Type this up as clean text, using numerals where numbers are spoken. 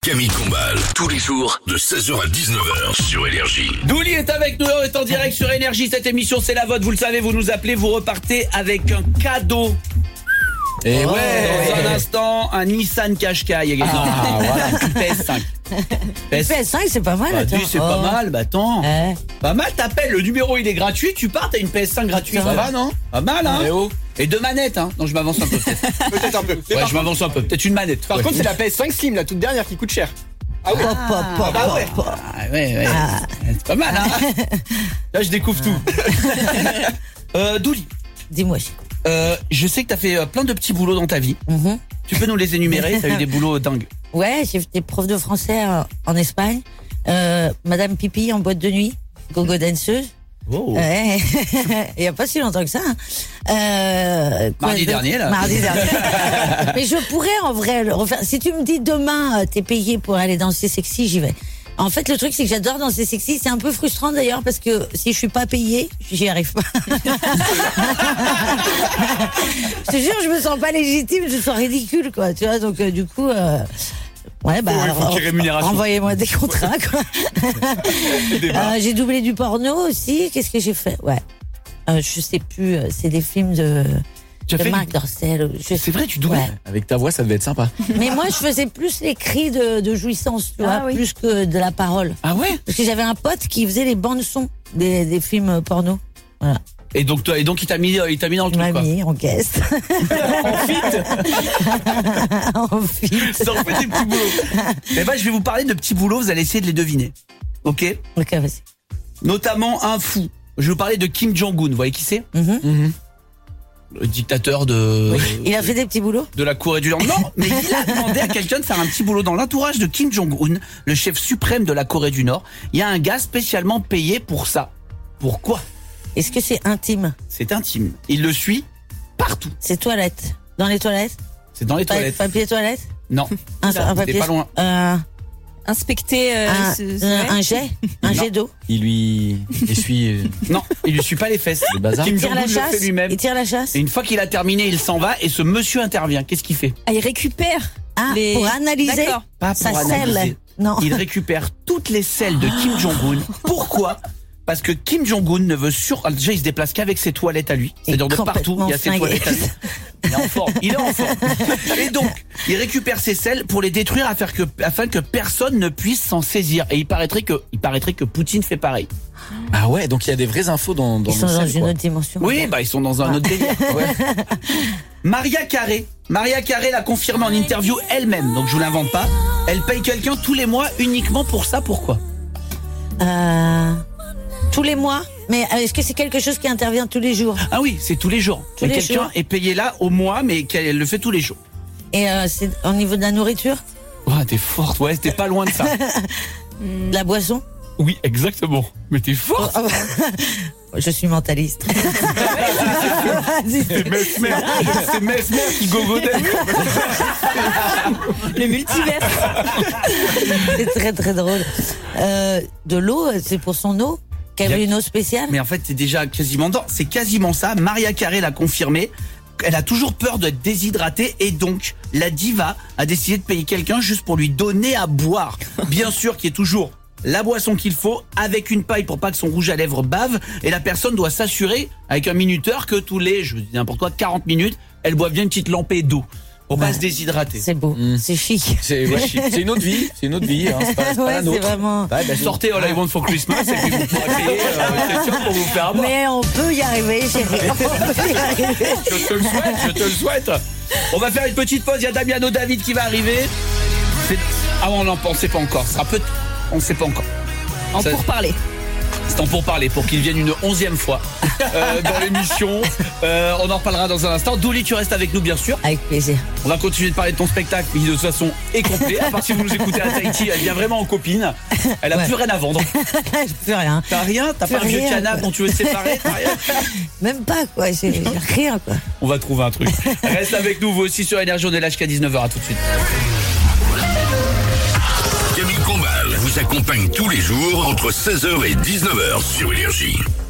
Camille Combal, tous les jours de 16h à 19h sur Énergie. Douli est avec nous, on est en direct sur Énergie. Cette émission, c'est la vôtre, vous le savez, vous nous appelez, vous repartez avec un cadeau. Et Dans ouais. un instant, un Nissan Qashqai. Voilà. PS5. PS5, c'est pas mal. Bah, attends. dis, c'est pas mal, bah attends. Pas mal, t'appelles, le numéro il est gratuit, tu pars, t'as une PS5 gratuite. Ça va, non? Pas mal, hein? Eh oh. Et deux manettes, hein? Non, je m'avance un peu, peut-être. Peut-être un peu. Ouais, je m'avance un peu, peut-être une manette. Par ouais. contre, c'est la PS5 Slim, la toute dernière, qui coûte cher. Ah oui. Ah ouais. Ah ouais. C'est pas mal, hein? Là, je découvre tout. Douli, Dis-moi. je sais que t'as fait plein de petits boulots dans ta vie. Mhm. Tu peux nous les énumérer? T'as eu des boulots dingues. Ouais, j'ai été prof de français en Espagne. Madame Pipi en boîte de nuit. Gogo danseuse. Oh. Ouais. Il y a pas si longtemps que ça. Mardi dernier, là. Mardi dernier. Mais je pourrais en vrai le refaire. Si tu me dis demain, t'es payé pour aller danser sexy, j'y vais. En fait, le truc, c'est que j'adore danser sexy. C'est un peu frustrant d'ailleurs parce que si je suis pas payée, j'y arrive pas. Je te jure, je me sens pas légitime, je me sens ridicule, quoi. Tu vois, donc du coup, ouais, bah, Ouais, faut qu'il y ait rémunération. renvoyez-moi des contrats, quoi. J'ai doublé du porno aussi. Qu'est-ce que j'ai fait? Ouais. Je sais plus. C'est des films de Tu as fait Marc Dorcel. C'est vrai, tu doubles. Ouais. Avec ta voix, ça devait être sympa. Mais moi, je faisais plus les cris de jouissance, tu vois, oui. plus que de la parole. Ah ouais? Parce que j'avais un pote qui faisait les bandes son des films porno. Voilà. Et donc il t'a mis dans le Il truc, m'a quoi. mis en caisse. En fit. En fit. Ça en fait des petits boulots. Et ben, je vais vous parler de petits boulots, vous allez essayer de les deviner. Ok? Ok, vas-y. Notamment un fou. Je vais vous parler de Kim Jong-un. Vous voyez qui c'est? Mhm. Le dictateur de Il a fait des petits boulots? la Corée du Nord. Non, mais il a demandé à quelqu'un de faire un petit boulot dans l'entourage de Kim Jong-un, le chef suprême de la Corée du Nord. Il y a un gars spécialement payé pour ça. Pourquoi? Est-ce que c'est intime? C'est intime. Il le suit partout. C'est toilettes? Dans les toilettes? C'est dans les toilettes. Papier toilette? Non. Un T'es papier. pas loin. Inspecter Un jet? Un jet d'eau? Il lui essuie Non, il lui suit pas les fesses. le bazar. Kim Il tire Jong-un la le chasse? fait lui-même. Il tire la chasse? Et une fois qu'il a terminé, il s'en va et ce monsieur intervient. Qu'est-ce qu'il fait? Ah, il récupère. Ah, les- pour analyser? D'accord. Pas Ça pour scelle. analyser. Non. Il récupère toutes les selles de Kim Jong-un. Pourquoi? Parce que Kim Jong-un ne veut déjà il se déplace qu'avec ses toilettes à lui. C'est-à-dire de partout, il y a ses complètement toilettes à lui. Il est en forme. Il est en forme. Et donc, il récupère ces selles pour les détruire afin que personne ne puisse s'en saisir. Et il paraîtrait que Poutine fait pareil. Ah ouais, donc il y a des vraies infos dans Ils sont le dans sel, une quoi. autre dimension. Oui, bah ils sont dans un autre délire. Ouais. Maria Carré l'a confirmé en interview elle-même, donc je vous l'invente pas. Elle paye quelqu'un tous les mois uniquement pour ça. Pourquoi? Tous les mois? Mais est-ce que c'est quelque chose qui intervient tous les jours? Ah oui, c'est tous les jours. Tous les Quelqu'un jours. est payé là au mois, mais qu'elle le fait tous les jours. Et c'est au niveau de la nourriture? Oh, t'es forte, ouais, t'es pas loin de ça. De la boisson? Oui, exactement. Mais t'es forte. Oh, je suis mentaliste. C'est Mesmer qui gogodait. Le multivers. C'est très très drôle. De l'eau, c'est pour son eau? Qu'elle veut une eau spéciale? Mais en fait, c'est déjà quasiment c'est quasiment ça. Maria Carré l'a confirmé. Elle a toujours peur d'être déshydratée et donc la diva a décidé de payer quelqu'un juste pour lui donner à boire. Bien sûr qu'il y ait toujours la boisson qu'il faut avec une paille pour pas que son rouge à lèvres bave et la personne doit s'assurer avec un minuteur que tous les, je dis n'importe quoi, 40 minutes, elle boit bien une petite lampée d'eau pour pas se déshydrater. C'est beau, c'est chic. C'est c'est une autre vie, c'est une autre vie. Hein, c'est pas Ouais, la c'est nôtre. vraiment. Ouais, ben sortez All I Want for Christmas et puis vous pourrez payer quelqu'un pour vous faire boire. Mais on peut y arriver, chérie. On peut y arriver. Je te le souhaite. On va faire une petite pause, il y a Damiano David qui va arriver. Ah on n'en pensait pas encore, on ne sait pas encore. En Ça- pourparler. C'est en pourparler pour qu'il vienne une 11e fois dans l'émission. On en reparlera dans un instant. Douli, tu restes avec nous bien sûr. Avec plaisir. On va continuer de parler de ton spectacle qui de toute façon est complet. À part si vous nous écoutez à Tahiti, elle vient vraiment en copine. Elle a Ouais. plus rien à vendre. Je peux rien. T'as rien? T'as pas un Plus vieux rien, canapé quoi. dont tu veux te séparer? T'as rien? Même pas, quoi. J'ai rien, quoi. On va trouver un truc. Reste avec nous, vous aussi sur Énergie, on est là jusqu'à 19h. À tout de suite. Camille Combal vous accompagne tous les jours entre 16h et 19h sur Énergie.